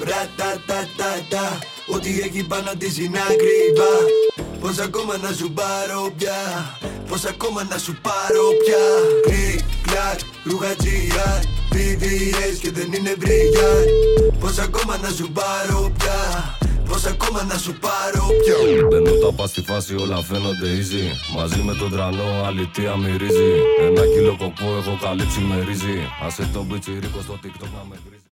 ρατατατατα. Ό,τι έχει πάνω της είναι ακριβά. Πώς ακόμα να σου πάρω πια, πώς ακόμα να σου πάρω πια. Κλικ, κλακ, ρούχα GR, VVS και δεν είναι brilliant. Πώς ακόμα να σου πάρω πια, πώς ακόμα να σου πάρω πια. Μπαίνω τα πας στη φάση, όλα φαίνονται easy. Μαζί με τον τρανό, αλητία μυρίζει. 1 κιλό κοκκό έχω καλύψει με ρύζι. Άσε τον πιτσιρίκο στο TikTok να με βρίζει.